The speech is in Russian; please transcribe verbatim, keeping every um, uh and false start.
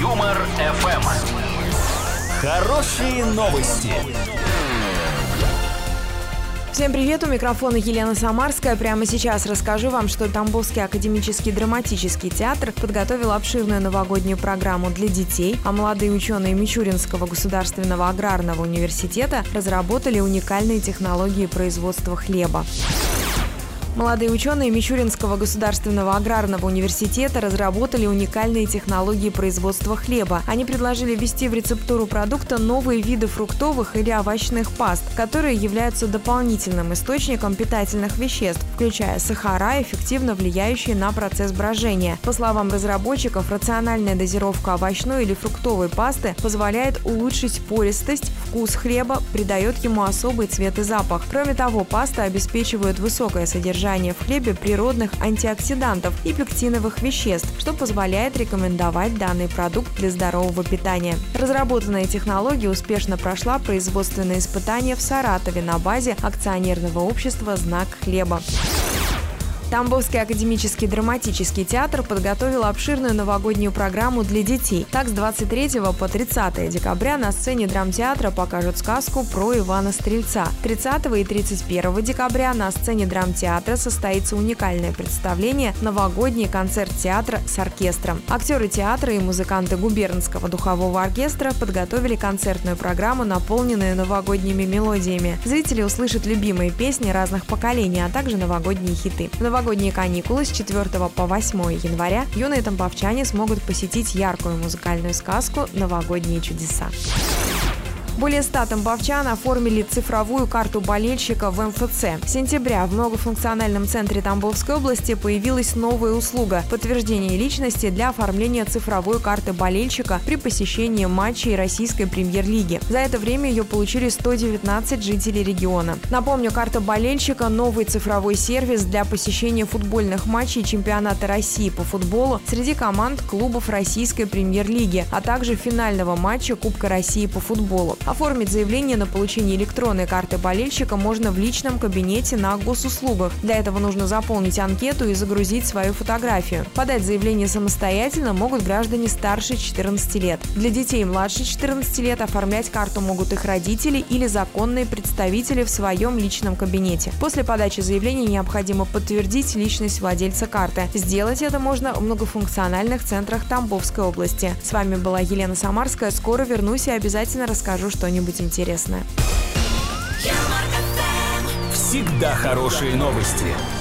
Юмор эф эм. Хорошие новости. Всем привет, у микрофона Елена Самарская. Прямо сейчас расскажу вам, что Тамбовский академический драматический театр подготовил обширную новогоднюю программу для детей, а молодые ученые Мичуринского государственного аграрного университета разработали уникальные технологии производства хлеба. Молодые ученые Мичуринского государственного аграрного университета разработали уникальные технологии производства хлеба. Они предложили ввести в рецептуру продукта новые виды фруктовых или овощных паст, которые являются дополнительным источником питательных веществ, включая сахара, эффективно влияющие на процесс брожения. По словам разработчиков, рациональная дозировка овощной или фруктовой пасты позволяет улучшить пористость, вкус хлеба, придает ему особый цвет и запах. Кроме того, паста обеспечивает высокое содержание в хлебе природных антиоксидантов и пектиновых веществ, что позволяет рекомендовать данный продукт для здорового питания. Разработанная технология успешно прошла производственные испытания в Саратове на базе акционерного общества «Знак хлеба». Тамбовский академический драматический театр подготовил обширную новогоднюю программу для детей. Так, с двадцать третьего по тридцатое декабря на сцене драмтеатра покажут сказку про Ивана Стрельца. тридцатого и тридцать первого декабря на сцене драмтеатра состоится уникальное представление «Новогодний концерт театра с оркестром». Актеры театра и музыканты губернского духового оркестра подготовили концертную программу, наполненную новогодними мелодиями. Зрители услышат любимые песни разных поколений, а также новогодние хиты. В новогодние каникулы с четвёртого по восьмое января юные тамбовчане смогут посетить яркую музыкальную сказку «Новогодние чудеса». Более ста тамбовчан оформили цифровую карту болельщика в эм эф цэ. С сентября в многофункциональном центре Тамбовской области появилась новая услуга – подтверждение личности для оформления цифровой карты болельщика при посещении матчей российской премьер-лиги. За это время ее получили сто девятнадцать жителей региона. Напомню, карта болельщика – новый цифровой сервис для посещения футбольных матчей чемпионата России по футболу среди команд клубов российской премьер-лиги, а также финального матча Кубка России по футболу. Оформить заявление на получение электронной карты болельщика можно в личном кабинете на госуслугах. Для этого нужно заполнить анкету и загрузить свою фотографию. Подать заявление самостоятельно могут граждане старше четырнадцати лет. Для детей младше четырнадцати лет оформлять карту могут их родители или законные представители в своем личном кабинете. После подачи заявления необходимо подтвердить личность владельца карты. Сделать это можно в многофункциональных центрах Тамбовской области. С вами была Елена Самарская. Скоро вернусь и обязательно расскажу что-нибудь интересное. Всегда хорошие новости.